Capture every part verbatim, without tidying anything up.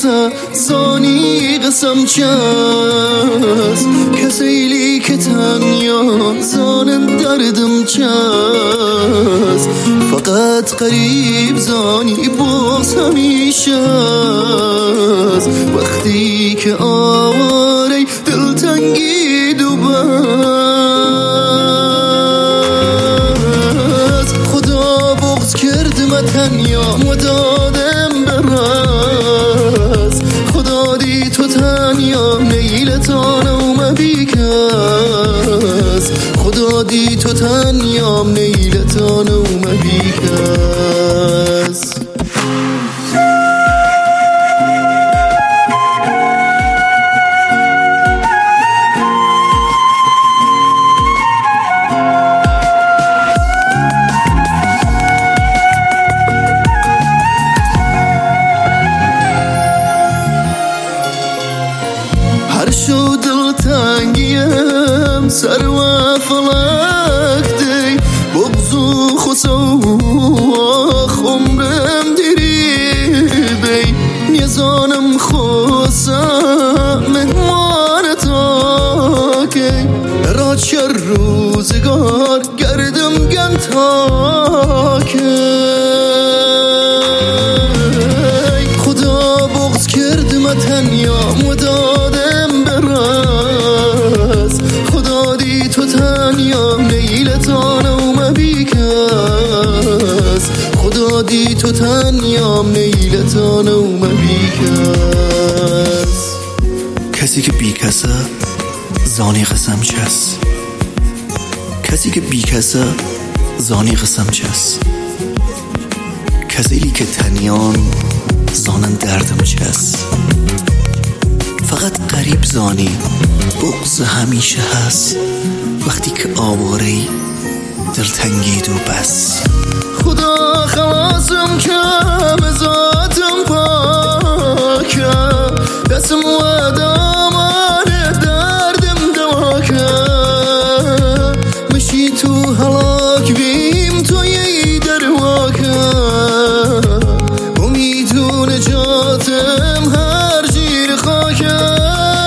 کسا زانی قسم چست کسیلی که تنیا زانم دردم چست فقط قریب زانی باز همیشه است وقتی که آواره دلتنگی دو بس خدا بغض کرد ما تنیا مدادم برس خدا دی تو تنیا نیلتانم بیکس خدا دی تو تنیام نیلتانم بیکس هر شو دلتنگیم سر و فلک دی بغض و خسوخ عمرم دیری بی نیزانم خوزم مهمان تا که برات شر روزگار گردم گم تا که خدا بغض کرد ما تنیا مدادم برس خدا دی تو تنیا نیلتانم بیکس خدا دی تو تنیام نیلتانم بیکس کسی که بیکسه زانی قسم چست کسی که بیکسه زانی قسم چست کسی که تنیان زانن دردم چست فقط قریب زانی بغض همیشه هست وقتی که آواره‌ای دلتنگی دو بس خدا خلاصم که به ذاتم پاکم دستم و دامان دردم دواکم مشی تو هلاک بیم تو یی درواکم امید و نجاتم هر جیر خاکم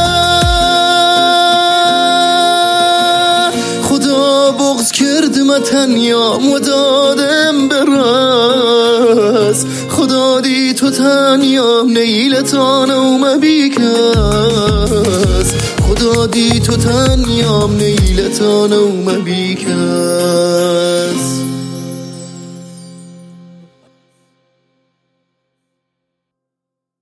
خدا بغض کرد ما تنیا مدادم برس خدا دی تو تنیام نیلتانم بیکس خدا دی تو تنیام نیلتانم بیکس